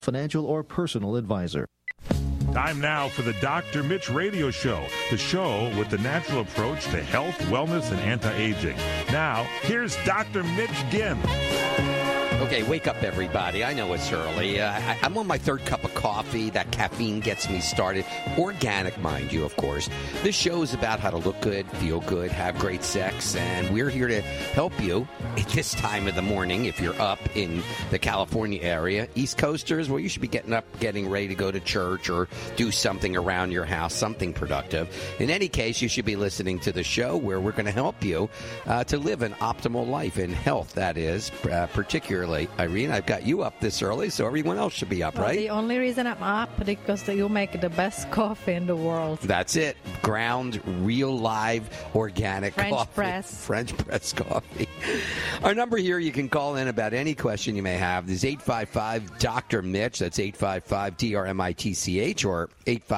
financial or personal advisor. Time now for the Dr. Mitch Radio Show, the show with the natural approach to health, wellness, and anti-aging. Now, here's Dr. Mitch Ginn. Okay, wake up, everybody. I know it's early. I'm on my third cup of coffee. That caffeine gets me started. Organic, mind you, of course. This show is about how to look good, feel good, have great sex, and we're here to help you at this time of the morning if you're up in the California area. East Coasters, well, you should be getting up, getting ready to go to church or do something around your house, something productive. In any case, you should be listening to the show where we're going to help you to live an optimal life in health, that is, particularly. Irene, I've got you up this early, so everyone else should be up, right? The only reason I'm up is because you make the best coffee in the world. That's it. Ground, real, live, organic coffee. French press coffee. Our number here, you can call in about any question you may have, is 855-DR-MITCH. That's 855-DRMITCH or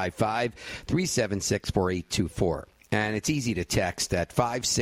855-376-4824. And it's easy to text at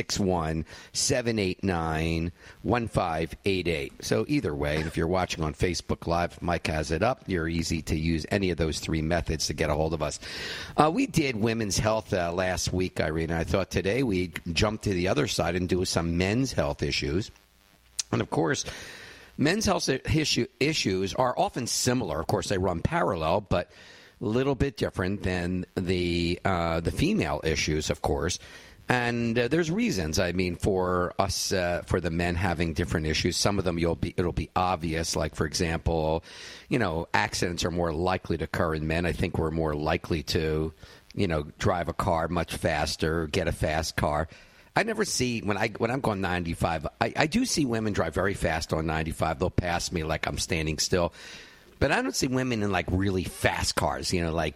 561-789-1588. So either way, if you're watching on Facebook Live, Mike has it up. You're easy to use any of those three methods to get a hold of us. We did women's health last week, Irene. I thought today we'd jump to the other side and do some men's health issues. And, of course, men's health issues are often similar. Of course, they run parallel, but little bit different than the female issues, of course. And there's reasons, I mean, for us, for the men having different issues. Some of them it'll be obvious, like, for example, accidents are more likely to occur in men. I think we're more likely to, drive a car much faster, get a fast car. I never see, when I'm going 95, I do see women drive very fast on 95. They'll pass me like I'm standing still. But I don't see women in, like, really fast cars, like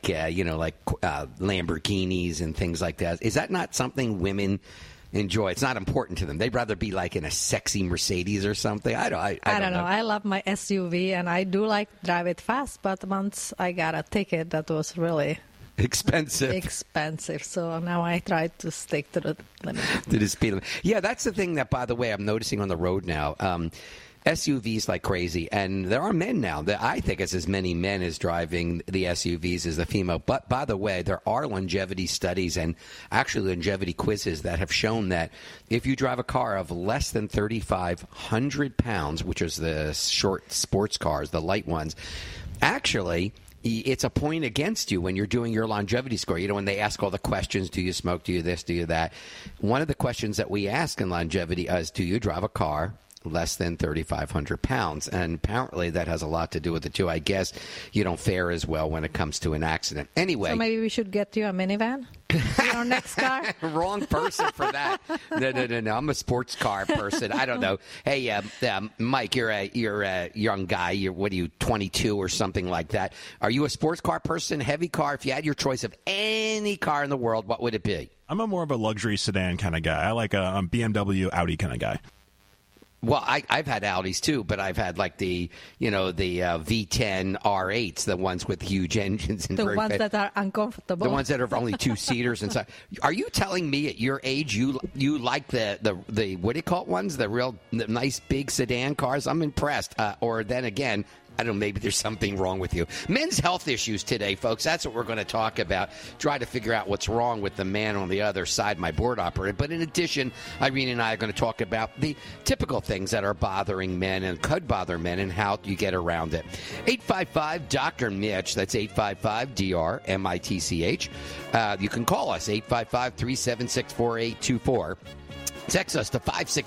Lamborghinis and things like that. Is that not something women enjoy? It's not important to them. They'd rather be, like, in a sexy Mercedes or something. I don't know. I love my SUV, and I do like drive it fast. But once I got a ticket that was really expensive. So now I try to stick to the limit. To the speed limit. Yeah, that's the thing that, by the way, I'm noticing on the road now. SUVs like crazy, and there are men now that I think it's as many men as driving the SUVs as the female. But by the way, there are longevity studies and actually longevity quizzes that have shown that if you drive a car of less than 3,500 pounds, which is the short sports cars, the light ones, actually it's a point against you when you're doing your longevity score. When they ask all the questions, do you smoke, do you this, do you that? One of the questions that we ask in longevity is, do you drive a car less than 3,500 pounds? And apparently that has a lot to do with it, too. I guess you don't fare as well when it comes to an accident. Anyway. So maybe we should get you a minivan? Your next car? Wrong person for that. No. I'm a sports car person. I don't know. Hey, Mike, you're a young guy. What are you, 22 or something like that? Are you a sports car person, heavy car? If you had your choice of any car in the world, what would it be? I'm more of a luxury sedan kind of guy. I like a BMW, Audi kind of guy. Well, I've had Audis too, but I've had like the V10 R8s, the ones with huge engines. And the ones that are uncomfortable. The ones that are only two-seaters inside. Are you telling me at your age you like the what do you call it ones, the nice big sedan cars? I'm impressed. Or then again, I don't know, maybe there's something wrong with you. Men's health issues today, folks. That's what we're going to talk about. Try to figure out what's wrong with the man on the other side, my board operator. But in addition, Irene and I are going to talk about the typical things that are bothering men and could bother men and how you get around it. 855-DR-MITCH. That's 855-DR-MITCH. You can call us, 855-376-4824. Text us to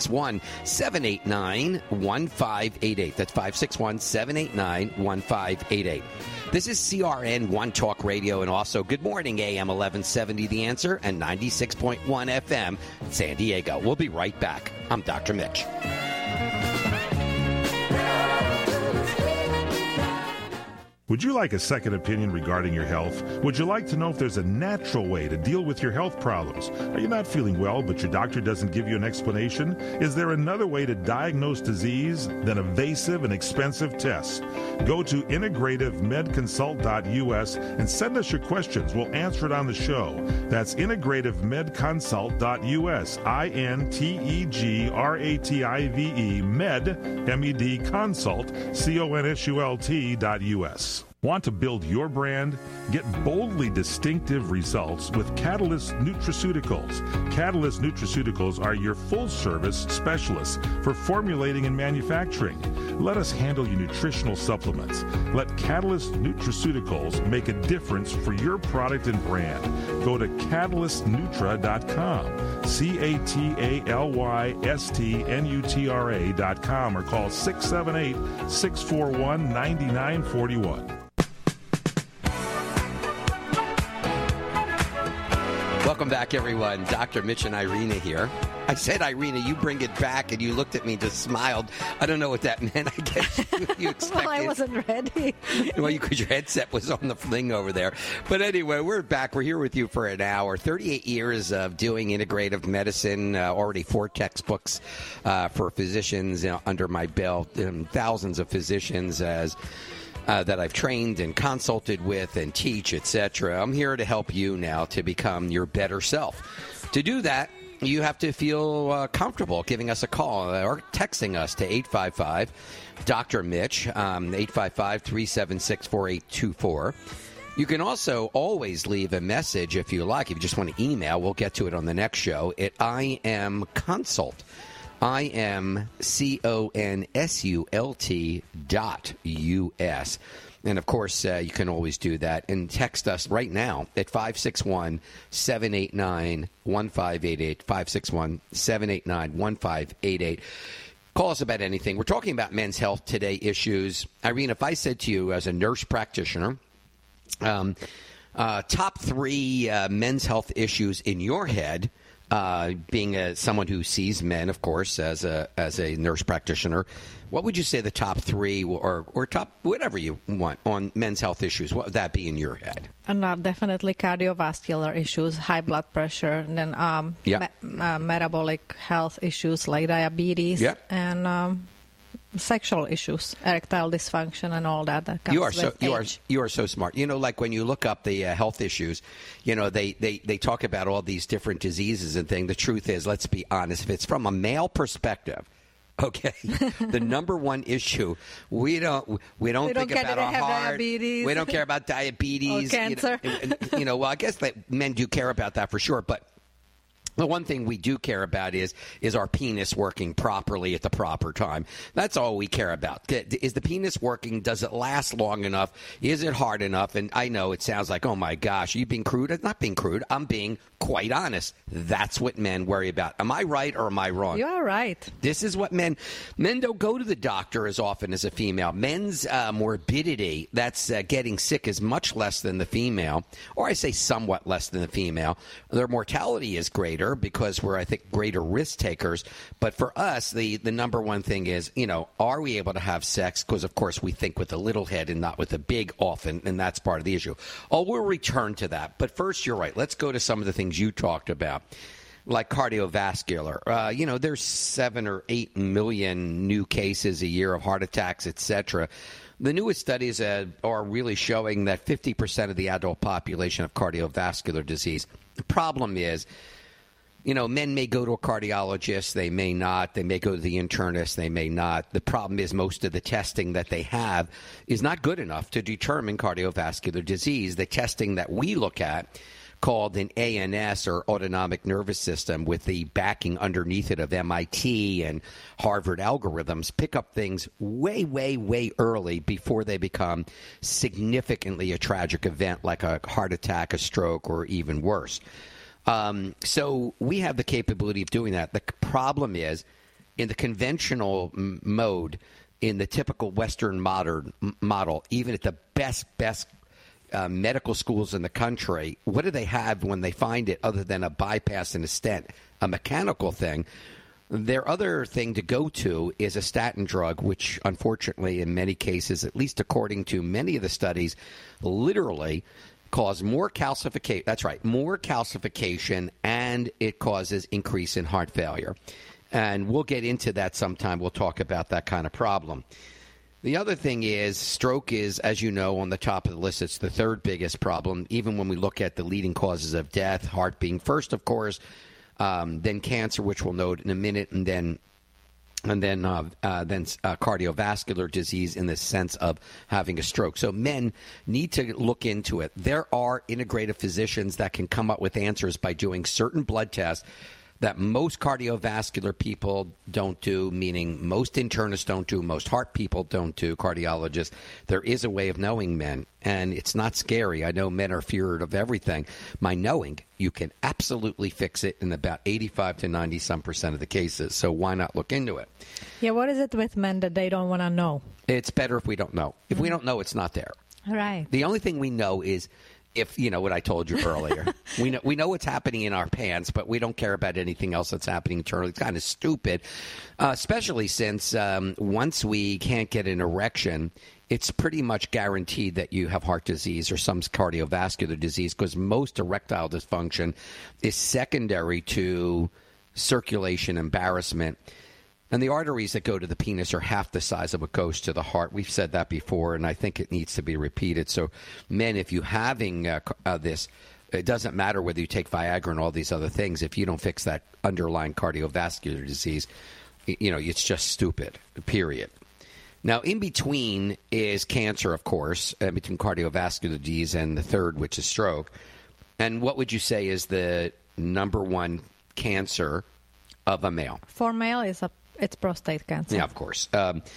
561-789-1588. That's 561-789-1588. This is CRN One Talk Radio, and also Good Morning AM 1170 The Answer and 96.1 FM San Diego. We'll be right back. I'm Dr. Mitch. Would you like a second opinion regarding your health? Would you like to know if there's a natural way to deal with your health problems? Are you not feeling well, but your doctor doesn't give you an explanation? Is there another way to diagnose disease than evasive and expensive tests? Go to integrativemedconsult.us and send us your questions. We'll answer it on the show. That's integrativemedconsult.us, INTEGRATIVE, med, consult, consult.us. Want to build your brand? Get boldly distinctive results with Catalyst Nutraceuticals. Catalyst Nutraceuticals are your full-service specialists for formulating and manufacturing. Let us handle your nutritional supplements. Let Catalyst Nutraceuticals make a difference for your product and brand. Go to catalystnutra.com, CATALYSTNUTRA.com, or call 678-641-9941. Welcome back, everyone. Dr. Mitch and Irina here. I said, Irina, you bring it back, and you looked at me and just smiled. I don't know what that meant. I guess you expected. Well, I wasn't ready. Well, because your headset was on the thing over there. But anyway, we're back. We're here with you for an hour. 38 years of doing integrative medicine, already 4 textbooks for physicians under my belt, and thousands of physicians that I've trained and consulted with and teach, etc. I'm here to help you now to become your better self. To do that, you have to feel comfortable giving us a call or texting us to 855 Dr. Mitch, 855-376-4824. You can also always leave a message if you like. If you just want to email, we'll get to it on the next show at IamConsult. IamConsult.us. And, of course, you can always do that. And text us right now at 561-789-1588, 561-789-1588. Call us about anything. We're talking about men's health today issues. Irene, if I said to you as a nurse practitioner, top 3 men's health issues in your head, being someone who sees men, of course, as a nurse practitioner, what would you say the top 3 or top whatever you want on men's health issues? What would that be in your head? Definitely cardiovascular issues, high blood pressure, and then metabolic health issues like diabetes and sexual issues, erectile dysfunction, and all that comes with age. You are so smart. You know, like when you look up the health issues, you know, they talk about all these different diseases and things. The truth is, let's be honest, if it's from a male perspective, okay, the number one issue, we don't think about our heart. Diabetes. We don't care about diabetes or cancer. Well, I guess that men do care about that for sure, but the one thing we do care about is our penis working properly at the proper time. That's all we care about. Is the penis working? Does it last long enough? Is it hard enough? And I know it sounds like, oh, my gosh, are you being crude? I'm not being crude. I'm being quite honest. That's what men worry about. Am I right or am I wrong? You are right. This is what men don't go to the doctor as often as a female. Men's morbidity, that's getting sick, is much less than the female, or I say somewhat less than the female. Their mortality is greater because we're, I think, greater risk takers. But for us, the number one thing is, are we able to have sex? Because, of course, we think with a little head and not with a big often, and that's part of the issue. We'll return to that. But first, you're right. Let's go to some of the things you talked about, like cardiovascular. There's 7 or 8 million new cases a year of heart attacks, etc. The newest studies are really showing that 50% of the adult population have cardiovascular disease. The problem is, men may go to a cardiologist, they may not. They may go to the internist, they may not. The problem is most of the testing that they have is not good enough to determine cardiovascular disease. The testing that we look at, called an ANS, or autonomic nervous system, with the backing underneath it of MIT and Harvard algorithms, pick up things way, way, way early before they become significantly a tragic event like a heart attack, a stroke, or even worse. So we have the capability of doing that. The problem is, in the conventional mode, in the typical Western modern model, even at the best medical schools in the country, what do they have when they find it other than a bypass and a stent, a mechanical thing? Their other thing to go to is a statin drug, which unfortunately in many cases, at least according to many of the studies, literally cause more calcification. That's right, more calcification, and it causes increase in heart failure. And we'll get into that sometime. We'll talk about that kind of problem. The other thing is stroke is, as you know, on the top of the list. It's the third biggest problem, even when we look at the leading causes of death, heart being first, of course, then cancer, which we'll note in a minute, and then cardiovascular disease in the sense of having a stroke. So men need to look into it. There are integrative physicians that can come up with answers by doing certain blood tests that most cardiovascular people don't do, meaning most internists don't do, most heart people don't do, cardiologists. There is a way of knowing men, and it's not scary. I know men are feared of everything. My knowing, you can absolutely fix it in about 85 to 90% of the cases, so why not look into it? Yeah, what is it with men that they don't want to know? It's better if we don't know. If we don't know, it's not there. Right. The only thing we know is, if you know what I told you earlier, we know what's happening in our pants, but we don't care about anything else that's happening internally. It's kind of stupid, especially since once we can't get an erection, it's pretty much guaranteed that you have heart disease or some cardiovascular disease, because most erectile dysfunction is secondary to circulation embarrassment. And the arteries that go to the penis are half the size of what goes to the heart. We've said that before, and I think it needs to be repeated. So, men, if you're having this, it doesn't matter whether you take Viagra and all these other things. If you don't fix that underlying cardiovascular disease, it's just stupid, period. Now, in between is cancer, of course, between cardiovascular disease and the third, which is stroke. And what would you say is the number one cancer of a male? For male, it's prostate cancer. Yeah, of course.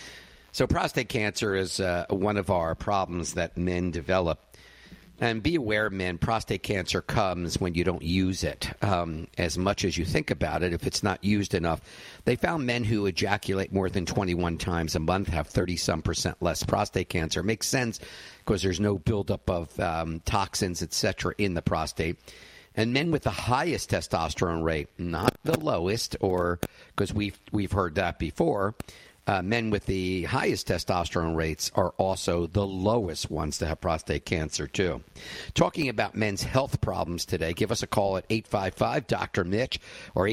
So prostate cancer is one of our problems that men develop. And be aware, men, prostate cancer comes when you don't use it as much as you think about it. If it's not used enough, they found men who ejaculate more than 21 times a month have 30-some% less prostate cancer. It makes sense because there's no buildup of toxins, etc., in the prostate. And men with the highest testosterone rate, not the lowest, or because we've heard that before, men with the highest testosterone rates are also the lowest ones to have prostate cancer, too. Talking about men's health problems today, give us a call at 855-DR-MITCH or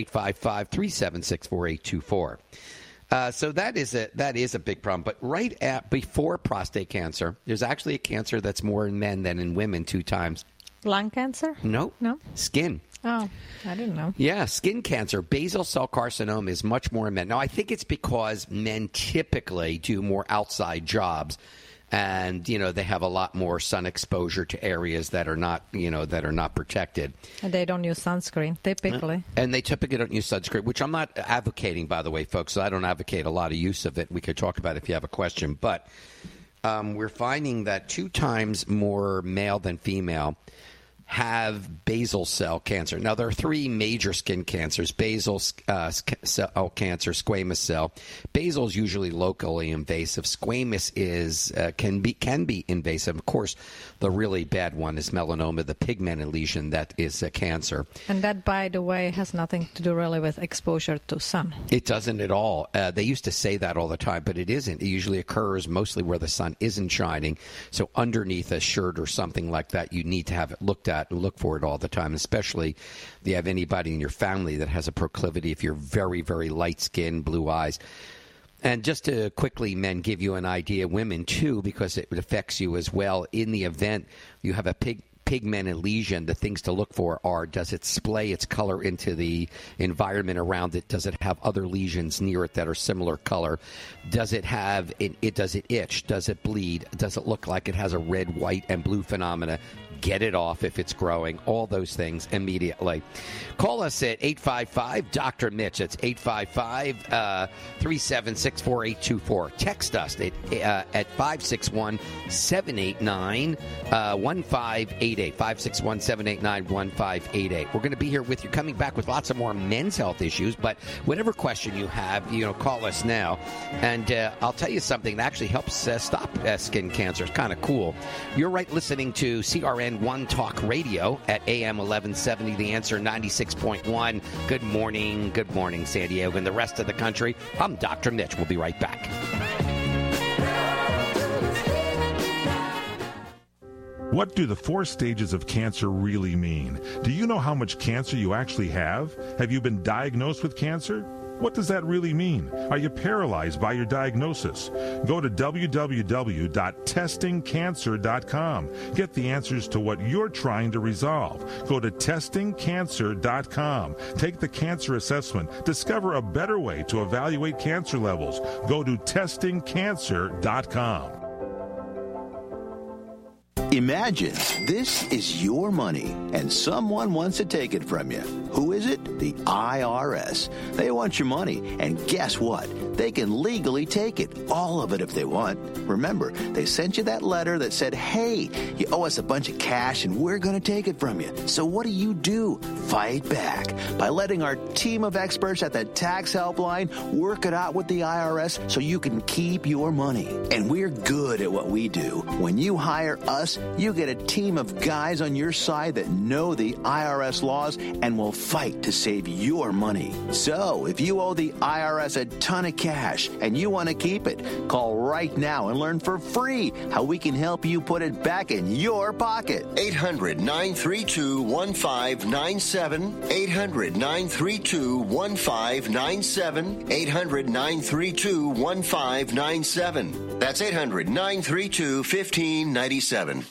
855-376-4824. So that is a big problem. But before prostate cancer, there's actually a cancer that's more in men than in women 2 times. Lung cancer? No. Skin. Oh, I didn't know. Yeah, skin cancer. Basal cell carcinoma is much more in men. Now, I think it's because men typically do more outside jobs, and they have a lot more sun exposure to areas that are not protected. And they don't use sunscreen typically. And they typically don't use sunscreen, which I'm not advocating, by the way, folks. So I don't advocate a lot of use of it. We could talk about it if you have a question, but we're finding that 2 times more male than female have basal cell cancer. Now, there are 3 major skin cancers: basal cell cancer, squamous cell. Basal is usually locally invasive. Squamous can be invasive. Of course, the really bad one is melanoma, the pigmented lesion that is a cancer. And that, by the way, has nothing to do really with exposure to sun. It doesn't at all. They used to say that all the time, but it isn't. It usually occurs mostly where the sun isn't shining. So underneath a shirt or something like that, you need to have it looked at and look for it all the time, especially if you have anybody in your family that has a proclivity, if you're very, very light-skinned, blue eyes. And just to quickly, men, give you an idea, women too, because it affects you as well. In the event you have a pigmented lesion, the things to look for are, does it splay its color into the environment around it? Does it have other lesions near it that are similar color? Does it does it itch? Does it bleed? Does it look like it has a red, white, and blue phenomena? Get it off if it's growing. All those things immediately. Call us at 855-DR-MITCH. It's 855-376-4824. Text us at 561-789-1588. 561-789-1588. We're going to be here with you, coming back with lots of more men's health issues. But whatever question you have, call us now. And I'll tell you something that actually helps stop skin cancer. It's kind of cool. You're listening to CRN and One Talk Radio at AM 1170, The Answer 96.1. Good morning, San Diego and the rest of the country. I'm Dr. Mitch. We'll be right back. What do the 4 stages of cancer really mean? Do you know how much cancer you actually have? Have you been diagnosed with cancer? What does that really mean? Are you paralyzed by your diagnosis? Go to www.testingcancer.com. Get the answers to what you're trying to resolve. Go to testingcancer.com. Take the cancer assessment. Discover a better way to evaluate cancer levels. Go to testingcancer.com. Imagine this is your money and someone wants to take it from you. Who is it? The IRS. They want your money, and guess what? They can legally take it, all of it if they want. Remember, they sent you that letter that said, hey, you owe us a bunch of cash and we're going to take it from you. So what do? Fight back by letting our team of experts at the Tax Helpline work it out with the IRS so you can keep your money. And we're good at what we do. When you hire us, you get a team of guys on your side that know the IRS laws and will fight to save your money. So if you owe the IRS a ton of cash and you want to keep it, call right now and learn for free how we can help you put it back in your pocket. 800-932-1597. 800-932-1597. 800-932-1597. That's 800-932-1597.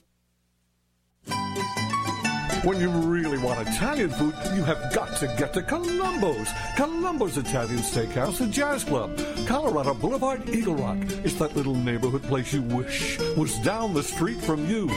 When you really want Italian food, you have got to get to Columbo's. Columbo's Italian Steakhouse and Jazz Club. Colorado Boulevard, Eagle Rock. It's that little neighborhood place you wish was down the street from you.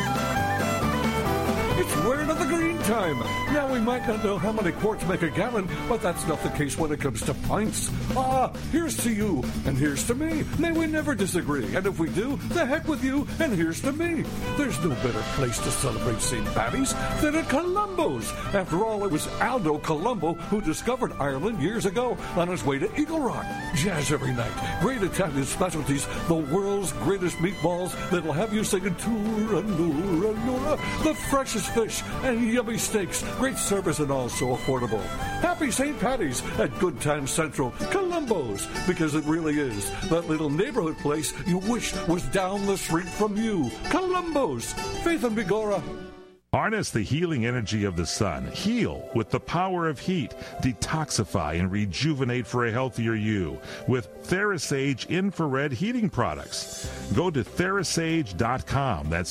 It's word of the green time. Now, we might not know how many quarts make a gallon, but that's not the case when it comes to pints. Here's to you, and here's to me. May we never disagree, and if we do, the heck with you, and here's to me. There's no better place to celebrate St. Patty's than at Columbo's. After all, it was Aldo Colombo who discovered Ireland years ago on his way to Eagle Rock. Jazz every night, great Italian specialties, the world's greatest meatballs that'll have you singing Tura, Nura, Nura, the freshest fish and yummy steaks, great service and also affordable. Happy St. Patty's at Good Times Central, Columbo's, because it really is that little neighborhood place you wish was down the street from you. Columbo's, Faith and Bigora. Harness the healing energy of the sun. Heal with the power of heat. Detoxify and rejuvenate for a healthier you with TheraSage infrared heating products. Go to TheraSage.com. That's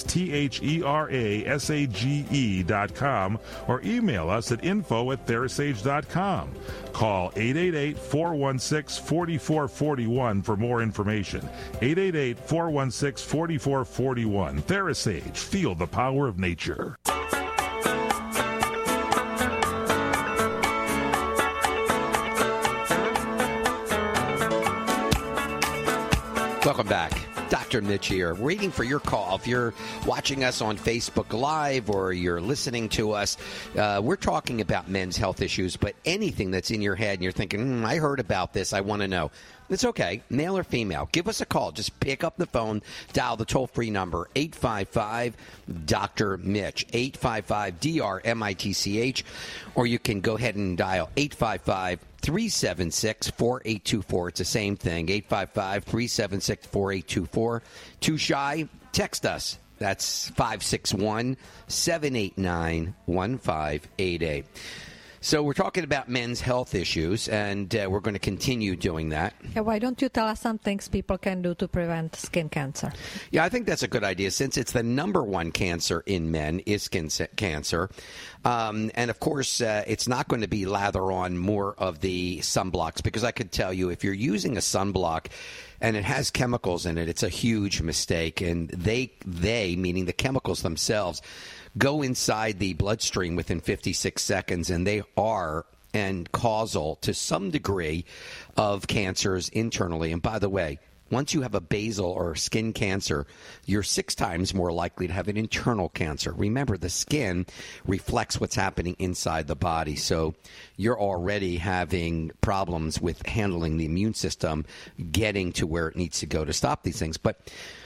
THERASAGE.com or email us at info@TheraSage.com. Call 888-416-4441 for more information. 888-416-4441. TheraSage. Feel the power of nature. Welcome back. Dr. Mitch here, waiting for your call. If you're watching us on Facebook Live or you're listening to us, we're talking about men's health issues, but anything that's in your head and you're thinking, I heard about this, I want to know. It's okay, male or female. Give us a call. Just pick up the phone, dial the toll-free number, 855-DR-MITCH, 855-DR-MITCH, or you can go ahead and dial 855-376-4824. It's the same thing, 855-376-4824. Too shy? Text us. That's 561-789-1588. So we're talking about men's health issues, and we're going to continue doing that. Yeah, why don't you tell us some things people can do to prevent skin cancer? Yeah, I think that's a good idea, since it's the number one cancer in men is skin cancer. And, of course, it's not going to be lather on more of the sunblocks, because I could tell you if you're using a sunblock and it has chemicals in it, it's a huge mistake. And they meaning the chemicals themselves, go inside the bloodstream within 56 seconds, and they are and causal to some degree of cancers internally. And by the way, once you have a basal or skin cancer, you're 6 times more likely to have an internal cancer. Remember, the skin reflects what's happening inside the body. So you're already having problems with handling the immune system, getting to where it needs to go to stop these things. But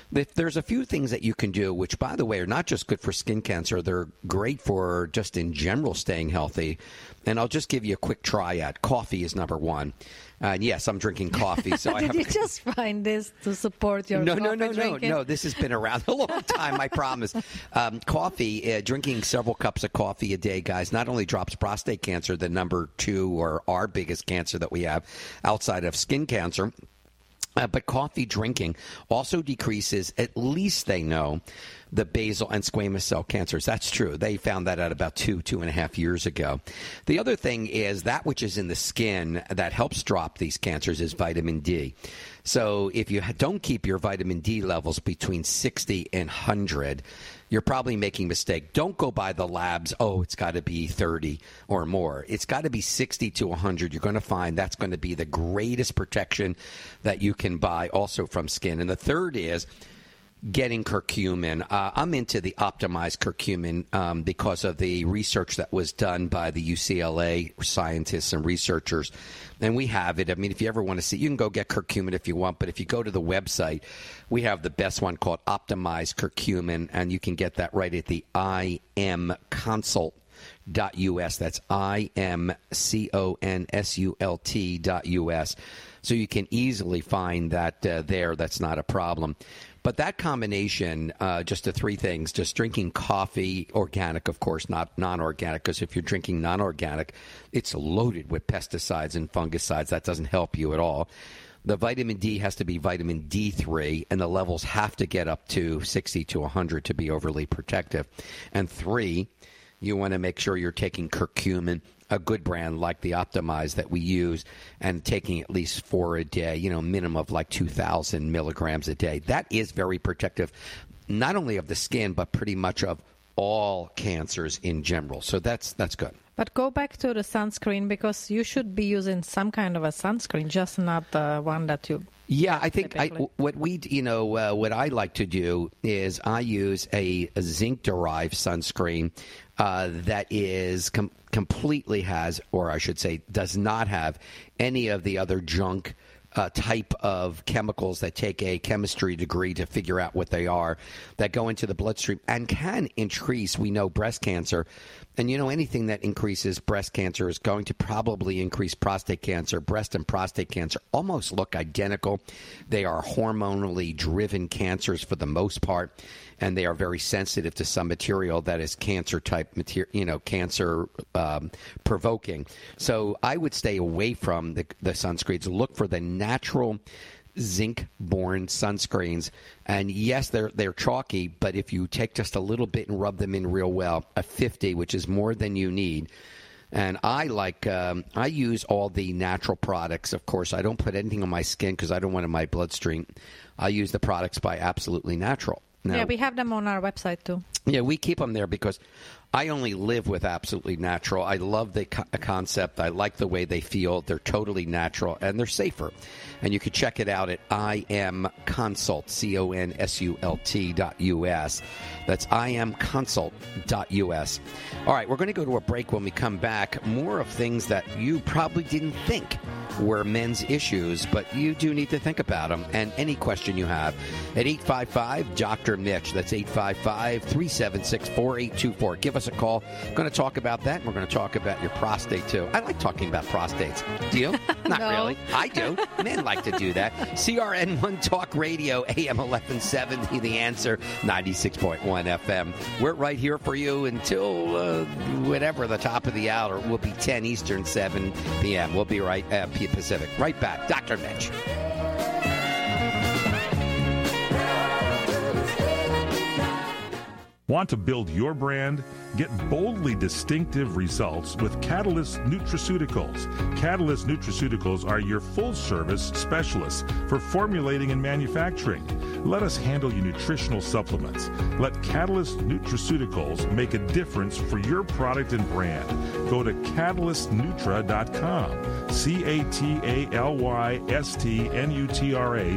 There's a few things that you can do, which, by the way, are not just good for skin cancer. They're great for just in general staying healthy. And I'll just give you a quick triad. Coffee is number one. Yes, I'm drinking coffee. So Did you just find this to support your drinking? No. This has been around a long time, I promise. Coffee, drinking several cups of coffee a day, guys, not only drops prostate cancer, the number 2 or our biggest cancer that we have outside of skin cancer, but coffee drinking also decreases, at least they know, the basal and squamous cell cancers. That's true. They found that out about 2.5 years ago. The other thing is that which is in the skin that helps drop these cancers is vitamin D. So if you don't keep your vitamin D levels between 60 and 100, you're probably making a mistake. Don't go by the labs, it's got to be 30 or more. It's got to be 60 to 100. You're going to find that's going to be the greatest protection that you can buy also from skin. And the third is getting curcumin. I'm into the optimized curcumin because of the research that was done by the UCLA scientists and researchers. And we have it. I mean, if you ever want to see, you can go get curcumin if you want. But if you go to the website, we have the best one called Optimized Curcumin. And you can get that right at the imconsult.us. That's imconsult.us. So you can easily find that there. That's not a problem. But that combination, just the three things, just drinking coffee, organic, of course, not non-organic, because if you're drinking non-organic, it's loaded with pesticides and fungicides. That doesn't help you at all. The vitamin D has to be vitamin D3, and the levels have to get up to 60 to 100 to be overly protective. And 3, you want to make sure you're taking curcumin, a good brand like the Optimized that we use, and taking at least 4 a day, minimum of like 2,000 milligrams a day. That is very protective, not only of the skin, but pretty much of all cancers in general. So that's good. But go back to the sunscreen, because you should be using some kind of a sunscreen, just not the one that you... Yeah, I think what I like to do is I use a zinc-derived sunscreen that is completely has, or I should say, does not have any of the other junk type of chemicals that take a chemistry degree to figure out what they are, that go into the bloodstream and can increase, we know, breast cancer. And anything that increases breast cancer is going to probably increase prostate cancer. Breast and prostate cancer almost look identical. They are hormonally driven cancers for the most part, and they are very sensitive to some material that is cancer-type material, cancer provoking. So I would stay away from the sunscreens. Look for the natural zinc-borne sunscreens. And yes, they're chalky, but if you take just a little bit and rub them in real well, a 50, which is more than you need. And I use all the natural products. Of course, I don't put anything on my skin because I don't want it in my bloodstream. I use the products by Absolutely Natural. Now, we have them on our website too. Yeah, we keep them there because I only live with Absolutely Natural. I love the concept. I like the way they feel. They're totally natural, and they're safer. And you can check it out at imconsult, consult.us. That's imconsult.us. All right, we're going to go to a break. When we come back, more of things that you probably didn't think were men's issues, but you do need to think about them. And any question you have at 855 Dr. Mitch. That's 855-376-4824. Give us a call. We're going to talk about that, and we're going to talk about your prostate, too. I like talking about prostates. Do you? Not really. I do. Men like to do that. CRN1 Talk Radio, AM 1170, The Answer, 96.1 FM. We're right here for you until whatever the top of the hour will be 10 Eastern, 7 p.m. We'll be right at Pacific. Right back. Dr. Mitch. Want to build your brand? Get boldly distinctive results with Catalyst Nutraceuticals. Catalyst Nutraceuticals are your full-service specialists for formulating and manufacturing. Let us handle your nutritional supplements. Let Catalyst Nutraceuticals make a difference for your product and brand. Go to catalystnutra.com,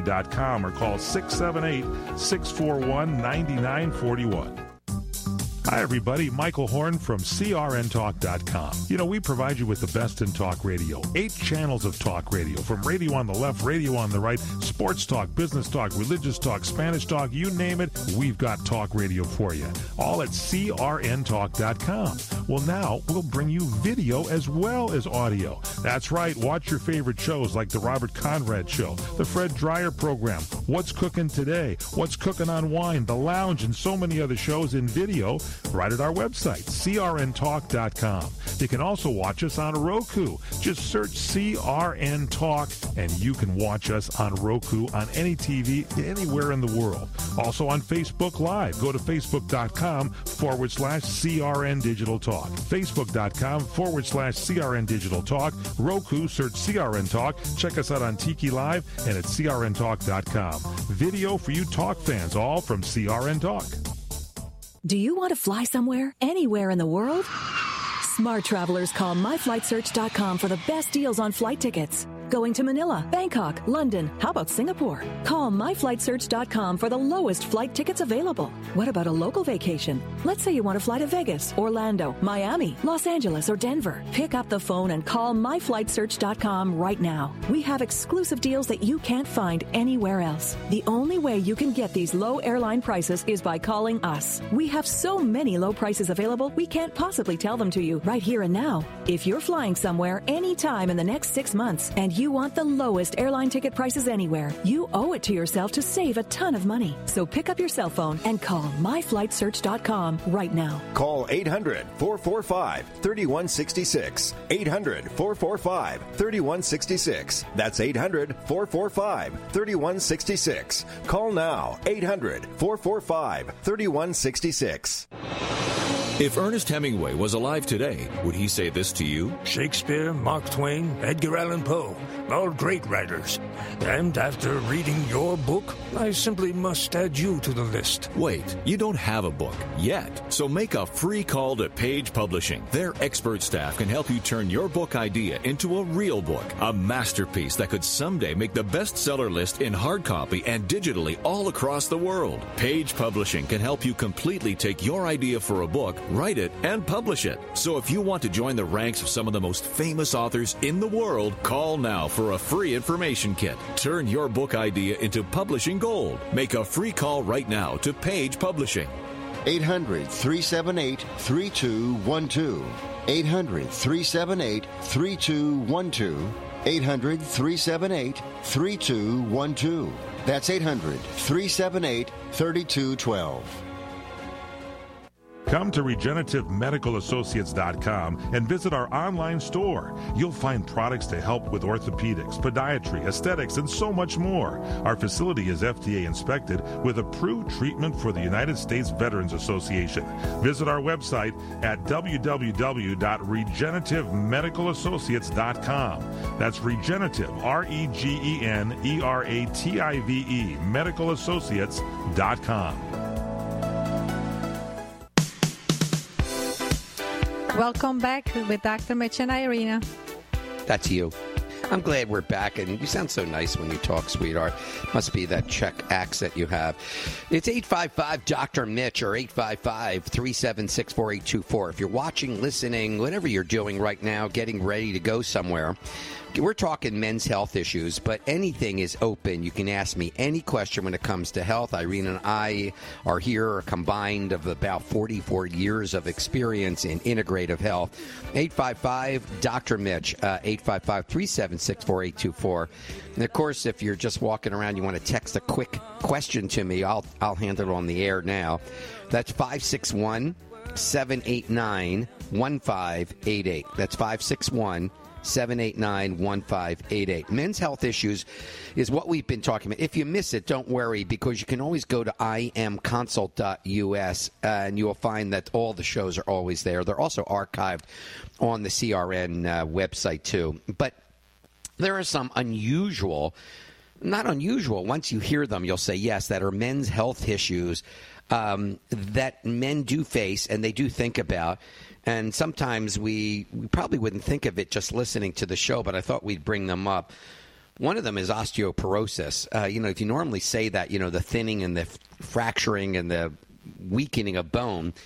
CATALYSTNUTRA.com, or call 678-641-9941. Hi, everybody. Michael Horn from CRNTalk.com. You know, we provide you with the best in talk radio. 8 channels of talk radio, from radio on the left, radio on the right, sports talk, business talk, religious talk, Spanish talk, you name it, we've got talk radio for you. All at CRNTalk.com. Well, now we'll bring you video as well as audio. That's right. Watch your favorite shows like The Robert Conrad Show, The Fred Dreyer Program, What's Cooking Today, What's Cooking on Wine, The Lounge, and so many other shows in video right at our website, CRNTalk.com. You can also watch us on Roku. Just search CRN Talk, and you can watch us on Roku on any TV anywhere in the world. Also on Facebook Live. Go to Facebook.com/CRN Digital Talk. Facebook.com/CRN Digital Talk. Roku, search CRN Talk. Check us out on Tiki Live and at CRNTalk.com. Video for you talk fans, all from CRN Talk. Do you want to fly somewhere, anywhere in the world? Smart travelers call myflightsearch.com for the best deals on flight tickets. Going to Manila, Bangkok, London, how about Singapore? Call myflightsearch.com for the lowest flight tickets available. What about a local vacation? Let's say you want to fly to Vegas, Orlando, Miami, Los Angeles, or Denver. Pick up the phone and call myflightsearch.com right now. We have exclusive deals that you can't find anywhere else. The only way you can get these low airline prices is by calling us. We have so many low prices available, we can't possibly tell them to you right here and now. If you're flying somewhere anytime in the next 6 months and you want the lowest airline ticket prices anywhere, you owe it to yourself to save a ton of money. So pick up your cell phone and call myflightsearch.com right now. Call 800-445-3166. 800-445-3166. That's 800-445-3166. Call now. 800-445-3166. If Ernest Hemingway was alive today, would he say this to you? Shakespeare, Mark Twain, Edgar Allan Poe, all great writers. And after reading your book, I simply must add you to the list. Wait, you don't have a book yet. So make a free call to Page Publishing. Their expert staff can help you turn your book idea into a real book, a masterpiece that could someday make the bestseller list in hard copy and digitally all across the world. Page Publishing can help you completely take your idea for a book, write it, and publish it. So if you want to join the ranks of some of the most famous authors in the world, call now for a free information kit. Turn your book idea into publishing gold. Make a free call right now to Page Publishing. 800-378-3212. 800-378-3212. 800-378-3212. That's 800-378-3212. Come to RegenerativMedicalAssociates.com and visit our online store. You'll find products to help with orthopedics, podiatry, aesthetics, and so much more. Our facility is FDA inspected with approved treatment for the United States Veterans Association. Visit our website at www.regenerativemedicalassociates.com. That's Regenerative, REGENERATIVE, medicalassociates.com. Welcome back with Dr. Mitch and Irina. That's you. I'm glad we're back, and you sound so nice when you talk, sweetheart. Must be that Czech accent you have. It's 855-Dr. Mitch or 855-376-4824. If you're watching, listening, whatever you're doing right now, getting ready to go somewhere, we're talking men's health issues, but anything is open. You can ask me any question when it comes to health. Irene and I are here combined of about 44 years of experience in integrative health. 855-Dr. Mitch, 855-376-4824. And, of course, if you're just walking around, you want to text a quick question to me, I'll handle it on the air now. That's 561-789-1588. That's 561-789-1588. Men's health issues is what we've been talking about. If you miss it, don't worry, because you can always go to imconsult.us and you will find that all the shows are always there. They're also archived on the CRN website, too. But there are some not unusual, once you hear them, you'll say, yes, that are men's health issues that men do face and they do think about. And sometimes we probably wouldn't think of it just listening to the show, but I thought we'd bring them up. One of them is osteoporosis. If you normally say that, the thinning and the fracturing and the weakening of bone,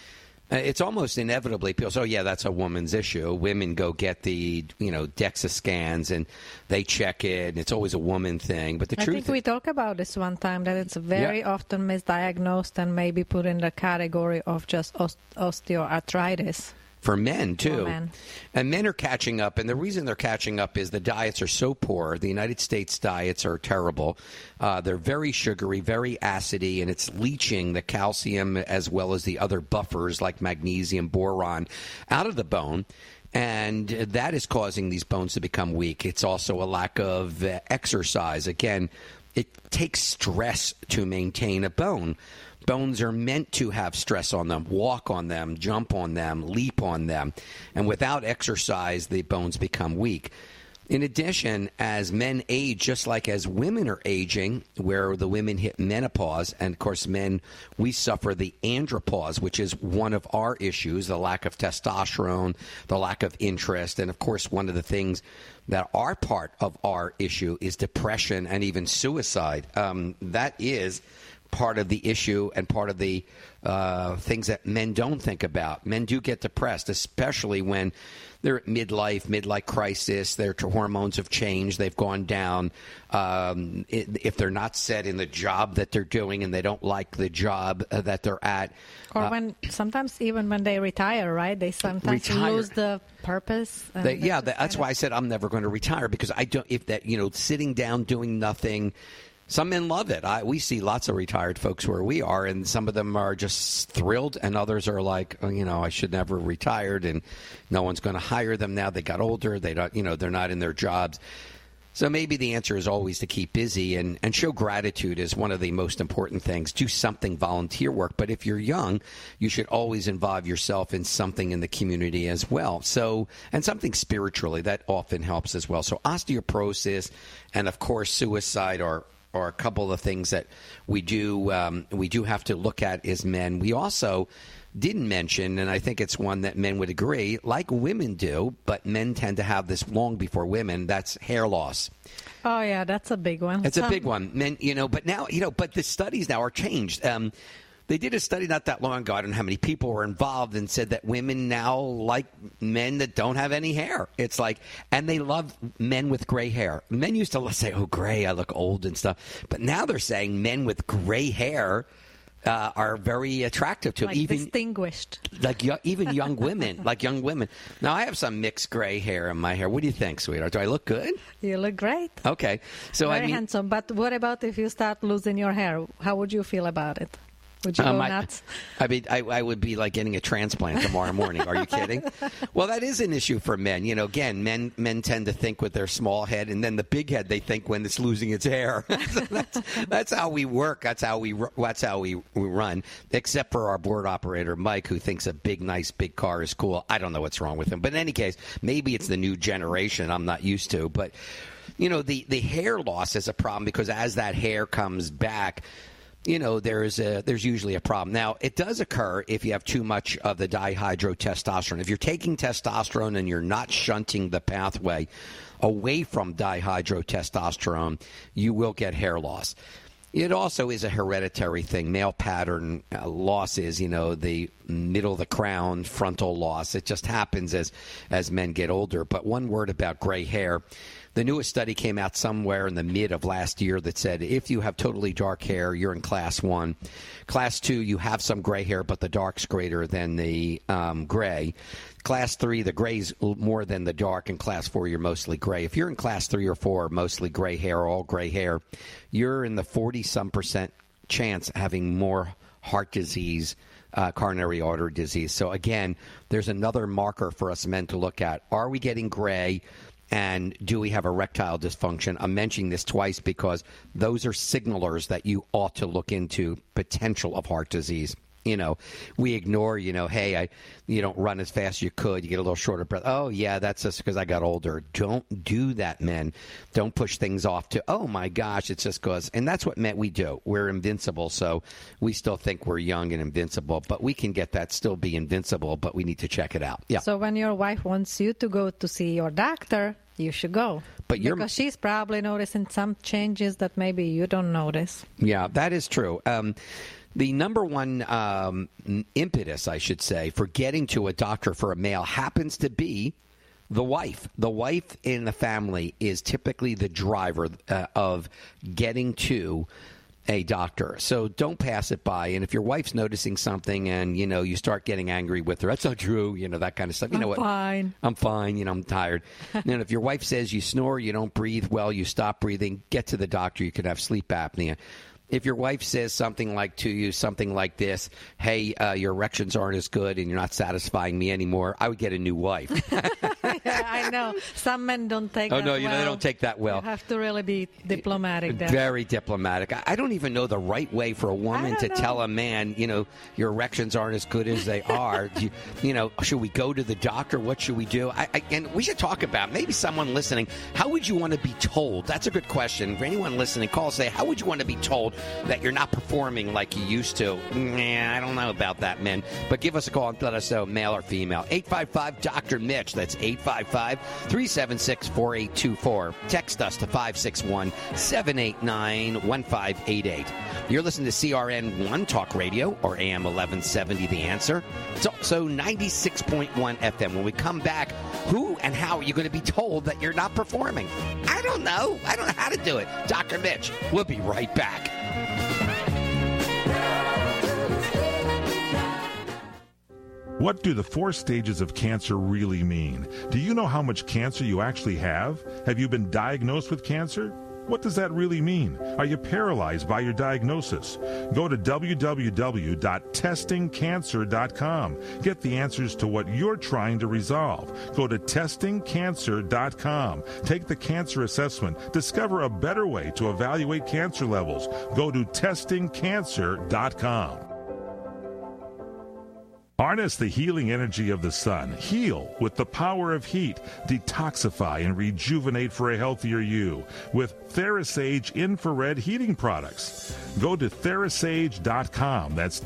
It's almost inevitably people say, oh, yeah, that's a woman's issue. Women go get the, DEXA scans and they check it, and it's always a woman thing. But the truth I think we talked about this one time, that it's very often misdiagnosed and maybe put in the category of just osteoarthritis. For men, too. For men. And men are catching up. And the reason they're catching up is the diets are so poor. The United States diets are terrible. They're very sugary, very acidy, and it's leaching the calcium as well as the other buffers like magnesium, boron out of the bone. And that is causing these bones to become weak. It's also a lack of exercise. Again, it takes stress to maintain a bone. Bones are meant to have stress on them, walk on them, jump on them, leap on them. And without exercise, the bones become weak. In addition, as men age, just like as women are aging, where the women hit menopause, and of course men, we suffer the andropause, which is one of our issues, the lack of testosterone, the lack of interest. And of course, one of the things that are part of our issue is depression and even suicide. That is part of the issue and part of the things that men don't think about. Men do get depressed, especially when they're at midlife crisis, their hormones have changed, they've gone down. If they're not set in the job that they're doing and they don't like the job that they're at. Or sometimes even when they retire, right? They sometimes lose the purpose. That's why I said I'm never going to retire, because I don't, sitting down doing nothing. Some men love it. We see lots of retired folks where we are, and some of them are just thrilled, and others are like, I should never have retired, and no one's going to hire them now. They got older. They don't, they're not in their jobs. So maybe the answer is always to keep busy and show gratitude is one of the most important things. Do something, volunteer work. But if you're young, you should always involve yourself in something in the community as well. So, and something spiritually, that often helps as well. So osteoporosis and, of course, suicide are a couple of things that we do have to look at as men. We also didn't mention, and I think it's one that men would agree, like women do, but men tend to have this long before women, that's hair loss. Oh, yeah, that's a big one. It's a big one. Men, but now, but the studies now are changed. They did a study not that long ago, I don't know how many people were involved, and said that women now like men that don't have any hair. It's like, and they love men with gray hair. Men used to say, oh, gray, I look old and stuff. But now they're saying men with gray hair are very attractive to like even distinguished, even young women, like young women. Now I have some mixed gray hair in my hair. What do you think, sweetheart? Do I look good? You look great. Okay, so very handsome. But what about if you start losing your hair? How would you feel about it? Would you go nuts? I would be like getting a transplant tomorrow morning. Are you kidding? Well, that is an issue for men. Again, men tend to think with their small head, and then the big head they think when it's losing its hair. That's how we work. That's how we run. Except for our board operator, Mike, who thinks a nice big car is cool. I don't know what's wrong with him. But in any case, maybe it's the new generation I'm not used to. But, the hair loss is a problem because as that hair comes back, there's usually a problem. Now, it does occur if you have too much of the dihydrotestosterone. If you're taking testosterone and you're not shunting the pathway away from dihydrotestosterone, you will get hair loss. It also is a hereditary thing. Male pattern losses, the middle of the crown, frontal loss. It just happens as men get older. But one word about gray hair. The newest study came out somewhere in the mid of last year that said if you have totally dark hair, you're in class 1. Class 2, you have some gray hair, but the dark's greater than the gray. Class 3, the gray's more than the dark. In class 4, you're mostly gray. If you're in class 3 or 4, mostly gray hair, all gray hair, you're in the 40-some% chance of having more heart disease, coronary artery disease. So again, there's another marker for us men to look at. Are we getting gray? And do we have erectile dysfunction? I'm mentioning this twice because those are signalers that you ought to look into potential of heart disease. We ignore, hey, you don't run as fast as you could. You get a little shorter breath. Oh, yeah, that's just because I got older. Don't do that, men. Don't push things off to, oh, my gosh, it's just because. And that's what we do. We're invincible, so we still think we're young and invincible. But we can get that, still be invincible, but we need to check it out. Yeah. So when your wife wants you to go to see your doctor, you should go. Because she's probably noticing some changes that maybe you don't notice. Yeah, that is true. The number one impetus, I should say, for getting to a doctor for a male happens to be the wife. The wife in the family is typically the driver of getting to a doctor. So don't pass it by. And if your wife's noticing something and, you start getting angry with her, that's not true, that kind of stuff. You know what? Fine. I'm fine. I'm tired. And if your wife says you snore, you don't breathe well, you stop breathing, get to the doctor. You could have sleep apnea. If your wife says something like this, hey, your erections aren't as good and you're not satisfying me anymore, I would get a new wife. Yeah, I know. Some men don't take that well. Oh, no, they don't take that well. You have to really be diplomatic there. Very diplomatic. I don't even know the right way for a woman to tell a man, your erections aren't as good as they are. Should we go to the doctor? What should we do? And we should talk about, maybe someone listening, how would you want to be told? That's a good question. For anyone listening, call, say, how would you want to be told that you're not performing like you used to? I don't know about that, men. But give us a call and let us know, male or female. 855-Dr. Mitch. That's 855-376-4824. Text us to 561-789-1588. You're listening to CRN1 Talk Radio, or AM 1170 The Answer. It's also 96.1 FM. When we come back, who and how are you going to be told that you're not performing? I don't know. I don't know how to do it. Dr. Mitch. We'll be right back. What do the 4 stages of cancer really mean? Do you know how much cancer you actually have? Have you been diagnosed with cancer? What does that really mean? Are you paralyzed by your diagnosis? Go to www.testingcancer.com. Get the answers to what you're trying to resolve. Go to testingcancer.com. Take the cancer assessment. Discover a better way to evaluate cancer levels. Go to testingcancer.com. Harness the healing energy of the sun. Heal with the power of heat. Detoxify and rejuvenate for a healthier you with TheraSage infrared heating products. Go to TheraSage.com. That's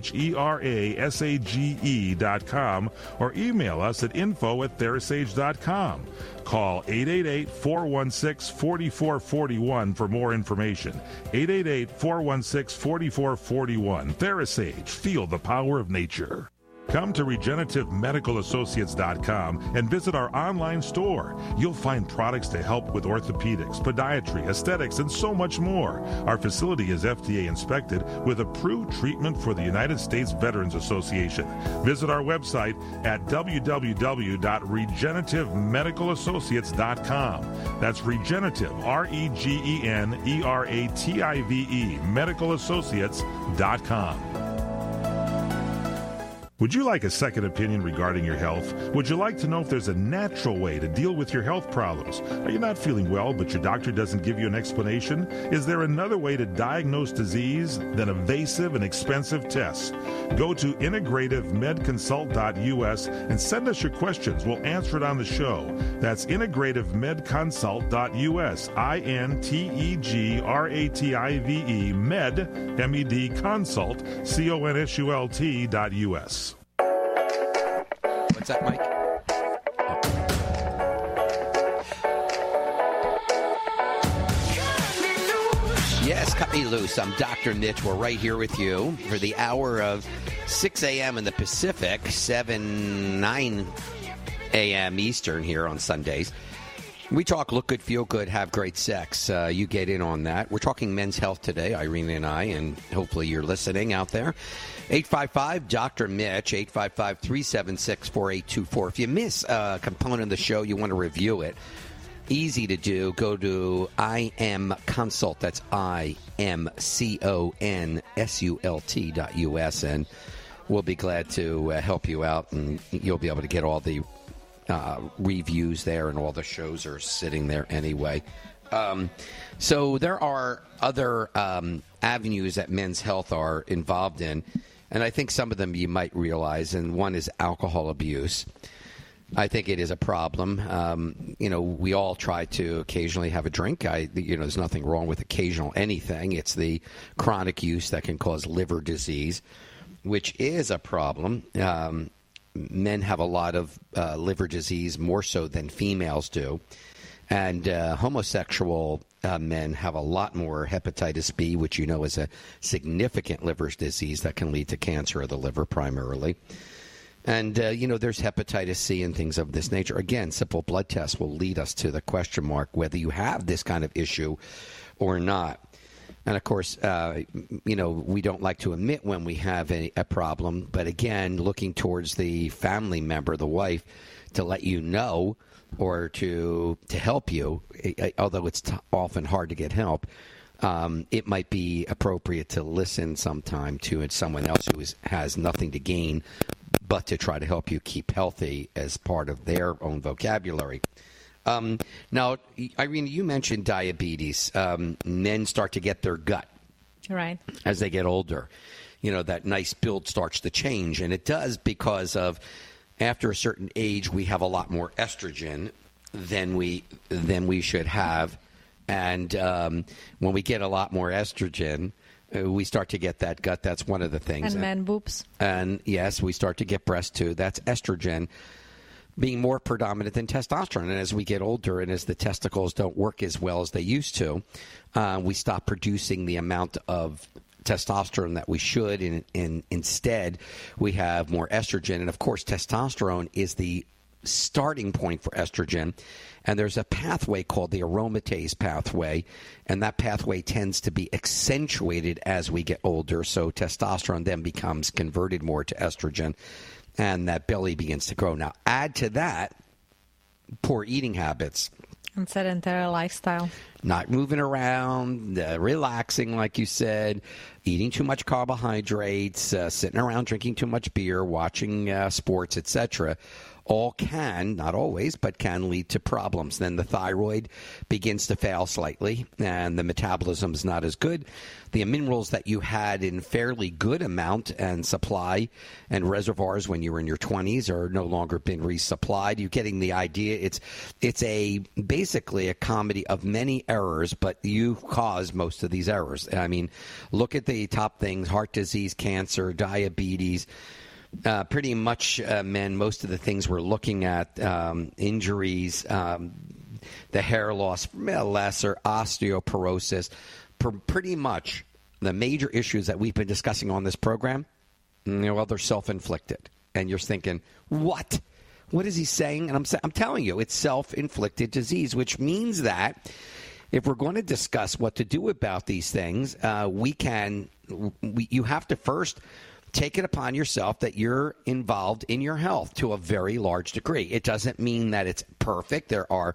THERASAGE.com, or email us at info@TheraSage.com. Call 888-416-4441 for more information. 888-416-4441. TheraSage. Feel the power of nature. Come to Regenerative.MedicalAssociates.com and visit our online store. You'll find products to help with orthopedics, podiatry, aesthetics, and so much more. Our facility is FDA inspected with approved treatment for the United States Veterans Association. Visit our website at www.RegenerativMedicalAssociates.com. That's Regenerative, REGENERATIVE, MedicalAssociates.com. Would you like a second opinion regarding your health? Would you like to know if there's a natural way to deal with your health problems? Are you not feeling well, but your doctor doesn't give you an explanation? Is there another way to diagnose disease than evasive and expensive tests? Go to integrativemedconsult.us and send us your questions. We'll answer it on the show. That's integrativemedconsult.us, INTEGRATIVE, med, MED, consult, CONSULT.us. What's that, Mike? Yes, cut me loose. I'm Dr. Mitch. We're right here with you for the hour of 6 a.m. in the Pacific, 9 a.m. Eastern here on Sundays. We talk look good, feel good, have great sex. You get in on that. We're talking men's health today, Irene and I, and hopefully you're listening out there. 855-Dr. Mitch, 855-376-4824. If you miss a component of the show, you want to review it, easy to do. Go to IM Consult. That's IMCONSULT.us, and we'll be glad to help you out, and you'll be able to get all the reviews there, and all the shows are sitting there anyway. So there are other avenues that men's health are involved in, and I think some of them you might realize, and one is alcohol abuse. I think it is a problem. We all try to occasionally have a drink. There's nothing wrong with occasional anything. It's the chronic use that can cause liver disease, which is a problem. Men have a lot of liver disease, more so than females do. And homosexual men have a lot more hepatitis B, which you know is a significant liver disease that can lead to cancer of the liver primarily. And, there's hepatitis C and things of this nature. Again, simple blood tests will lead us to the question mark whether you have this kind of issue or not. And, of course, we don't like to admit when we have a problem. But, again, looking towards the family member, the wife, to let you know or to help you, although it's often hard to get help, it might be appropriate to listen sometime to someone else who has nothing to gain but to try to help you keep healthy as part of their own vocabulary. Now, Irene, you mentioned diabetes. Men start to get their gut right as they get older. That nice build starts to change, and it does because of after a certain age we have a lot more estrogen than we should have, and when we get a lot more estrogen, we start to get that gut. That's one of the things. And man boobs. And, yes, we start to get breasts, too. That's estrogen being more predominant than testosterone. And as we get older and as the testicles don't work as well as they used to, we stop producing the amount of testosterone that we should. And instead, we have more estrogen. And, of course, testosterone is the starting point for estrogen, and there's a pathway called the aromatase pathway, and that pathway tends to be accentuated as we get older, so testosterone then becomes converted more to estrogen, and that belly begins to grow. Now, add to that poor eating habits. And sedentary lifestyle. Not moving around, relaxing, like you said, eating too much carbohydrates, sitting around drinking too much beer, watching sports, etc., all can, not always, but can lead to problems. Then the thyroid begins to fail slightly, and the metabolism is not as good. The minerals that you had in fairly good amount and supply and reservoirs when you were in your 20s are no longer been resupplied. You're getting the idea. It's basically a comedy of many errors, but you cause most of these errors. I mean, look at the top things: heart disease, cancer, diabetes. Pretty much, men, most of the things we're looking at, injuries, the hair loss, lesser osteoporosis, pretty much the major issues that we've been discussing on this program, well, they're self-inflicted. And you're thinking, what? What is he saying? And I'm telling you, it's self-inflicted disease, which means that if we're going to discuss what to do about these things, you have to first take it upon yourself that you're involved in your health to a very large degree. It doesn't mean that it's perfect. There are,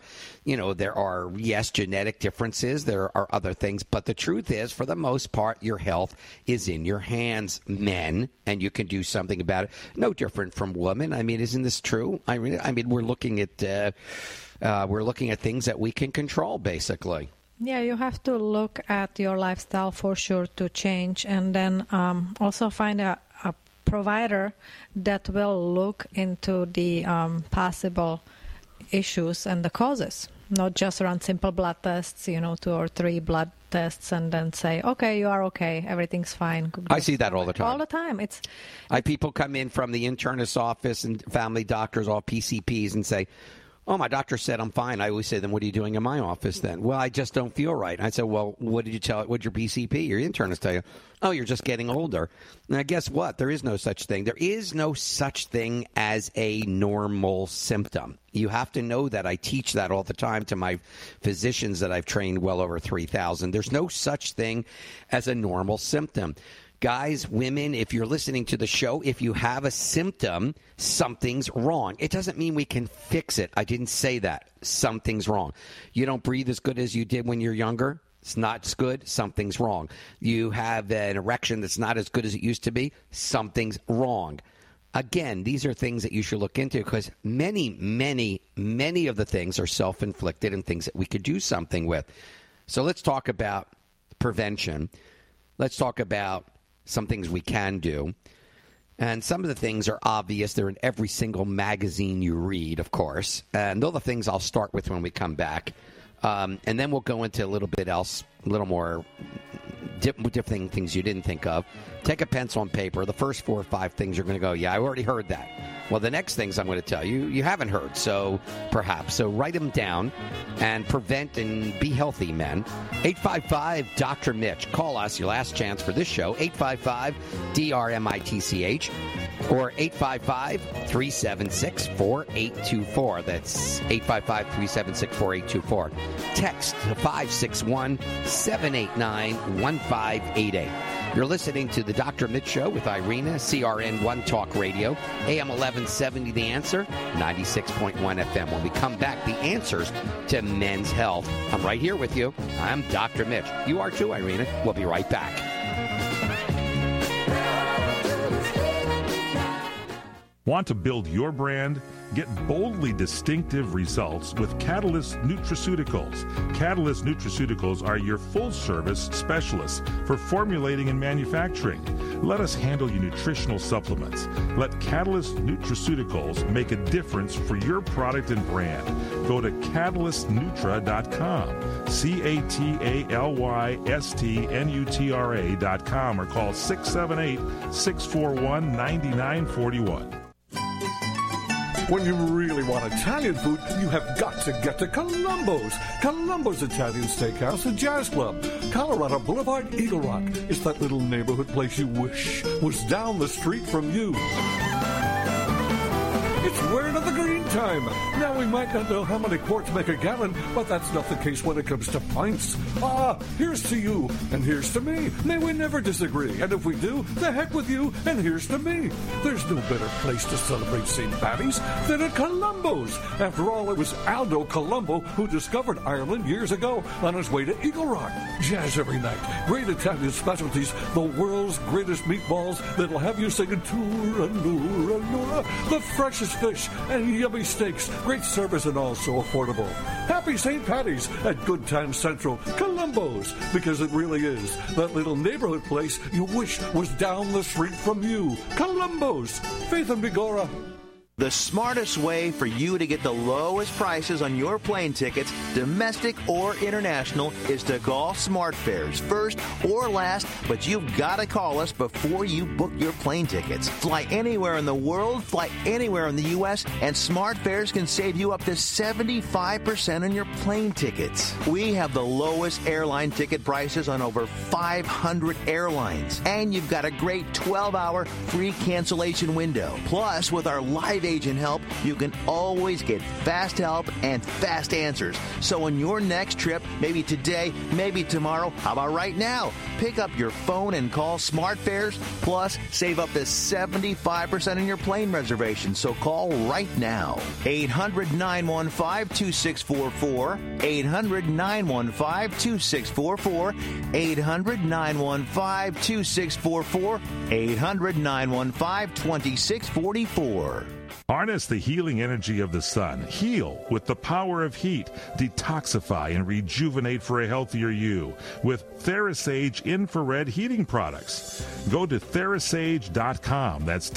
yes, genetic differences. There are other things. But the truth is, for the most part, your health is in your hands, men, and you can do something about it. No different from women. I mean, isn't this true? I mean, we're looking at things that we can control, basically. Yeah, you have to look at your lifestyle for sure to change, and then also find a provider that will look into the possible issues and the causes, not just run simple blood tests, 2 or 3 blood tests, and then say, okay, you are okay, everything's fine. I see that all the time. All the time. People come in from the internist's office and family doctors, all PCPs, and say, oh, my doctor said I'm fine. I always say, then what are you doing in my office then? Well, I just don't feel right. I said, well, what did your PCP, your internist tell you? Oh, you're just getting older. Now, guess what? There is no such thing. There is no such thing as a normal symptom. You have to know that. I teach that all the time to my physicians that I've trained well over 3,000. There's no such thing as a normal symptom. Guys, women, if you're listening to the show, if you have a symptom, something's wrong. It doesn't mean we can fix it. I didn't say that. Something's wrong. You don't breathe as good as you did when you're younger. It's not as good. Something's wrong. You have an erection that's not as good as it used to be. Something's wrong. Again, these are things that you should look into because many, many, many of the things are self-inflicted and things that we could do something with. So let's talk about prevention. Let's talk about some things we can do. And some of the things are obvious. They're in every single magazine you read, of course. And those are the things I'll start with when we come back. And then we'll go into a little bit else, a little more different things you didn't think of. Take a pencil and paper. The first 4 or 5 things you're going to go, yeah, I already heard that. Well, the next things I'm going to tell you, you haven't heard, so perhaps. So write them down and prevent and be healthy, men. 855 Dr. Mitch. Call us, your last chance for this show, 855-DRMITCH or 855-376-4824. That's 855-376-4824. Text 561-789-1588. You're listening to the Dr. Mitch Show with Irina, CRN One Talk Radio, AM 1170 The Answer, 96.1 FM. When we come back, the answers to men's health. I'm right here with you. I'm Dr. Mitch. You are too, Irina. We'll be right back. Want to build your brand? Get boldly distinctive results with Catalyst Nutraceuticals. Catalyst Nutraceuticals are your full-service specialists for formulating and manufacturing. Let us handle your nutritional supplements. Let Catalyst Nutraceuticals make a difference for your product and brand. Go to catalystnutra.com, CATALYSTNUTRA.com, or call 678-641-9941. When you really want Italian food, you have got to get to Columbo's. Columbo's Italian Steakhouse and Jazz Club. Colorado Boulevard, Eagle Rock. It's that little neighborhood place you wish was down the street from you. It's word of the green time. Now, we might not know how many quarts make a gallon, but that's not the case when it comes to pints. Here's to you, and here's to me. May we never disagree, and if we do, the heck with you, and here's to me. There's no better place to celebrate St. Patty's than at Columbo's. After all, it was Aldo Colombo who discovered Ireland years ago on his way to Eagle Rock. Jazz every night, great Italian specialties, the world's greatest meatballs that'll have you singing Tura, Nura, Nura, the freshest fish and yummy steaks, great service and also affordable. Happy St. Patty's at Good Times Central, Columbo's, because it really is that little neighborhood place you wish was down the street from you. Columbo's, Faith and Bigora. The smartest way for you to get the lowest prices on your plane tickets, domestic or international, is to call SmartFares first or last, but you've got to call us before you book your plane tickets. Fly anywhere in the world, fly anywhere in the U.S., and SmartFares can save you up to 75% on your plane tickets. We have the lowest airline ticket prices on over 500 airlines, and you've got a great 12-hour free cancellation window. Plus, with our live agent help, you can always get fast help and fast answers. So on your next trip, maybe today, maybe tomorrow, how about right now? Pick up your phone and call SmartFares, plus save up to 75% on your plane reservation. So call right now. 800-915-2644, 800-915-2644, 800-915-2644, 800-915-2644. Harness the healing energy of the sun. Heal with the power of heat. Detoxify and rejuvenate for a healthier you with TheraSage infrared heating products. Go to TheraSage.com. That's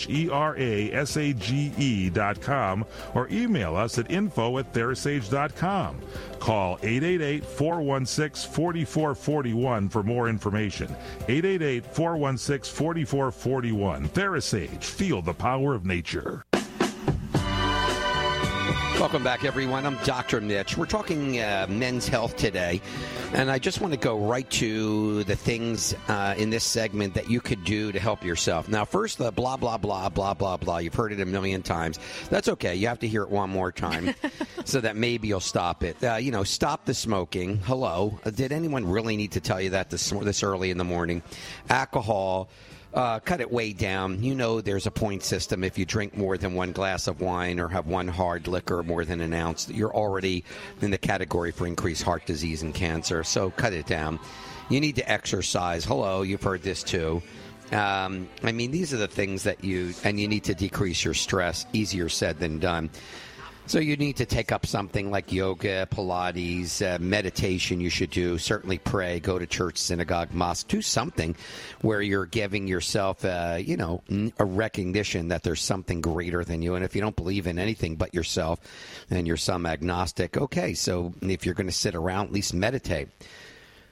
THERASAGE.com, or email us at info@TheraSage.com. Call 888-416-4441 for more information. 888-416-4441. TheraSage. Feel the power of nature. Welcome back, everyone. I'm Dr. Mitch. We're talking men's health today, and I just want to go right to the things in this segment that you could do to help yourself. Now, first, the blah, blah, blah, blah, blah, blah. You've heard it a million times. That's okay. You have to hear it one more time so that maybe you'll stop it. Stop the smoking. Hello. Did anyone really need to tell you that this early in the morning? Alcohol. Cut it way down. You know there's a point system. If you drink more than one glass of wine or have one hard liquor more than an ounce, you're already in the category for increased heart disease and cancer. So cut it down. You need to exercise. Hello, you've heard this too. These are the things that you need to decrease your stress. Easier said than done. So you need to take up something like yoga, Pilates, meditation you should do. Certainly pray, go to church, synagogue, mosque. Do something where you're giving yourself, a recognition that there's something greater than you. And if you don't believe in anything but yourself and you're some agnostic, okay, so if you're going to sit around, at least meditate.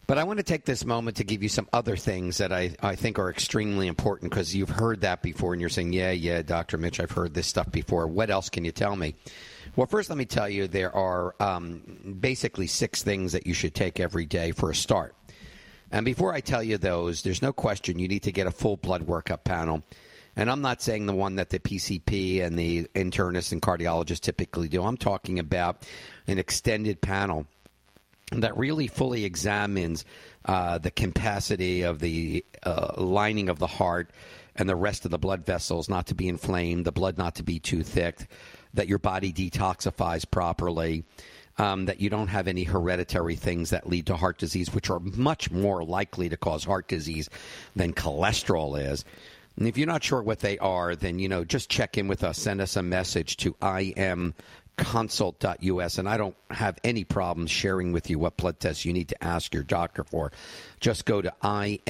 But I want to take this moment to give you some other things that I think are extremely important, because you've heard that before and you're saying, yeah, Dr. Mitch, I've heard this stuff before. What else can you tell me? Well, first let me tell you there are basically 6 things that you should take every day for a start. And before I tell you those, there's no question you need to get a full blood workup panel. And I'm not saying the one that the PCP and the internists and cardiologists typically do. I'm talking about an extended panel that really fully examines the capacity of the lining of the heart and the rest of the blood vessels not to be inflamed, the blood not to be too thick, that your body detoxifies properly, that you don't have any hereditary things that lead to heart disease, which are much more likely to cause heart disease than cholesterol is. And if you're not sure what they are, then, just check in with us. Send us a message to imconsult.us, and I don't have any problem sharing with you what blood tests you need to ask your doctor for. Just go to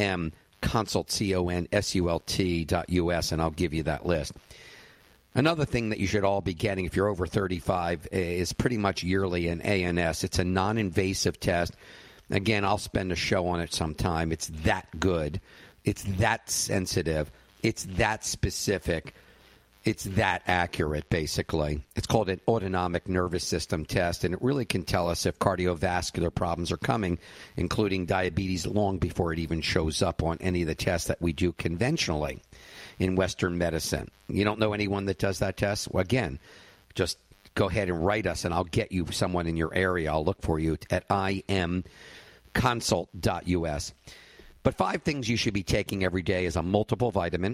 imconsult.us, and I'll give you that list. Another thing that you should all be getting if you're over 35 is pretty much yearly an ANS. It's a non-invasive test. Again, I'll spend a show on it sometime. It's that good. It's that sensitive. It's that specific. It's that accurate, basically. It's called an autonomic nervous system test, and it really can tell us if cardiovascular problems are coming, including diabetes, long before it even shows up on any of the tests that we do conventionally in Western medicine. You don't know anyone that does that test? Well, again, just go ahead and write us, and I'll get you someone in your area. I'll look for you at imconsult.us. But 5 things you should be taking every day is a multiple vitamin,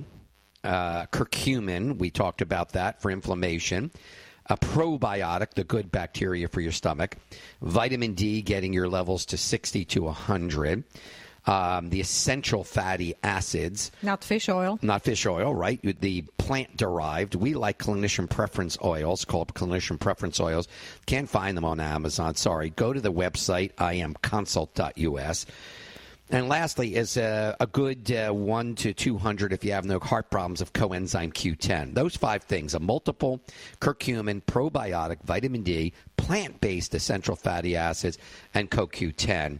curcumin, we talked about that for inflammation, a probiotic, the good bacteria for your stomach, vitamin D, getting your levels to 60 to 100, the essential fatty acids. Not fish oil. Not fish oil, right? The plant-derived. We like clinician preference oils, called clinician preference oils. Can't find them on Amazon, sorry. Go to the website, imconsult.us. And lastly is a good 1 to 200, if you have no heart problems, of coenzyme Q10. Those 5 things, a multiple, curcumin, probiotic, vitamin D, plant-based essential fatty acids, and CoQ10.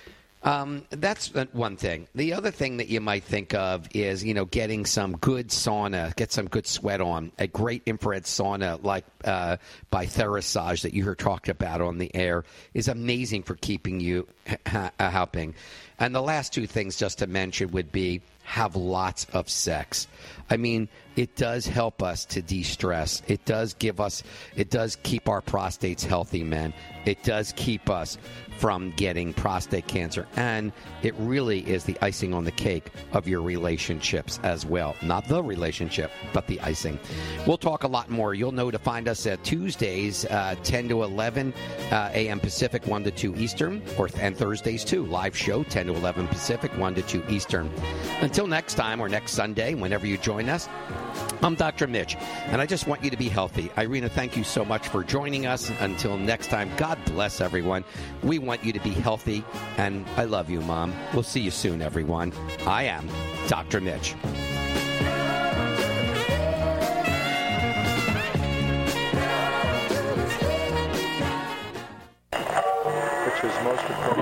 That's one thing. The other thing that you might think of is, getting some good sauna, get some good sweat on. A great infrared sauna like by Therasage that you heard talked about on the air is amazing for keeping you helping. And the last 2 things just to mention would be have lots of sex. I mean, it does help us to de-stress. It does keep our prostates healthy, men. It does keep us from getting prostate cancer. And it really is the icing on the cake of your relationships as well. Not the relationship, but the icing. We'll talk a lot more. You'll know to find us at Tuesdays, 10 to 11 a.m. Pacific, 1 to 2 Eastern, and Thursdays too. Live show, 10 to 11 Pacific, 1 to 2 Eastern. Until next time, or next Sunday, whenever you join us, I'm Dr. Mitch, and I just want you to be healthy. Irina, thank you so much for joining us. Until next time, God bless everyone. We want you to be healthy, and I love you, Mom. We'll see you soon, everyone. I am Dr. Mitch. Which is most important.